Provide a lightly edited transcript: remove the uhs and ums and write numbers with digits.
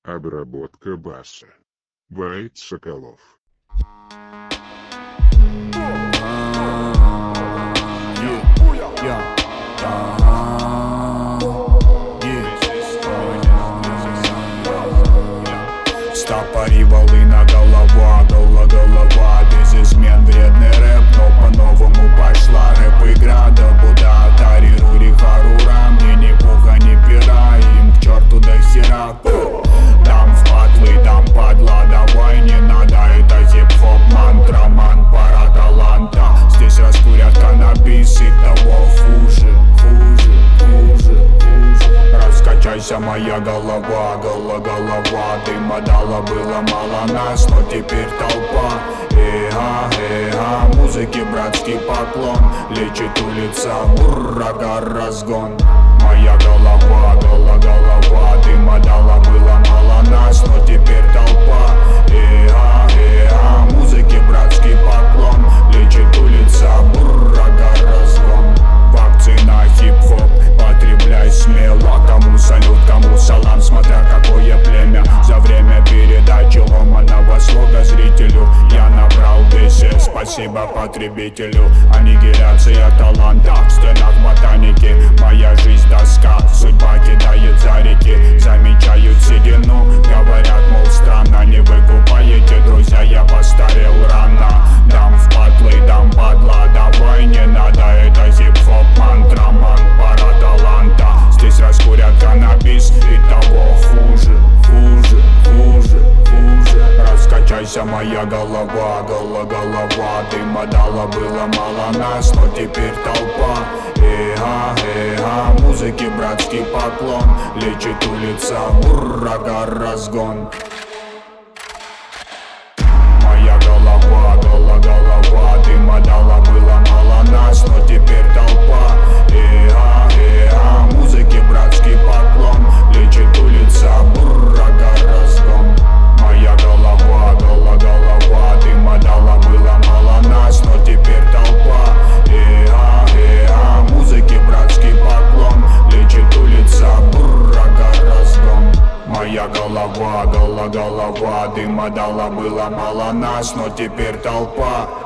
Обработка баса. Байт Соколов. Стопори, волына, голова без измен, вредный рэп, но по-новому пошла рэп-игра. Да буда, Атари, Рури, Харура, мне ни пуха, ни пера, им к черту до хера. Дам в патлы, дам падла, давай не надо, это хип-хоп, мантра, ман, пара таланта. Здесь раскурят каннабис и того хуже. Раскачайся, моя голова, дыма дала, было мало нас, но теперь толпа. Музыке братский поклон, лечит улица, буррага, разгон. Моя голова, дыма дала, было мало нас, но теперь толпа. Музыке братский поклон, лечит улица, буррага, разгон. Вакцина, хип-хоп, потребляй смело. Кому салют, кому салам, смотря какое племя. За время передачи ломаного слога зрителю я набрал весе. Спасибо потребителю. Аннигиляция таланта в стенах ботаники. Моя жизнь доска, судьба кидает за реки. Замечают седину, говорят, мол, странно. Не выкупаете, друзья, я постарел рано. Дам в патлы, дам падла, давай не надо, это хип-хоп, мантра, ман, пара таланта. Здесь раскурят каннабис и того хуже. Раскачайся, моя голова, дыма дала, было мало нас, но теперь толпа. Музыке братский поклон, лечит улица, буррага, разгон. Моя голова, дыма дала, было мало нас, но теперь толпа. Музыке братский поклон, лечит улица, буррага, разгон. Моя голова, дыма дала, было мало нас, но теперь толпа. Музыке братский поклон, лечит улица, буррага, разгон. Моя голова, дыма дала, было мало нас, но теперь толпа.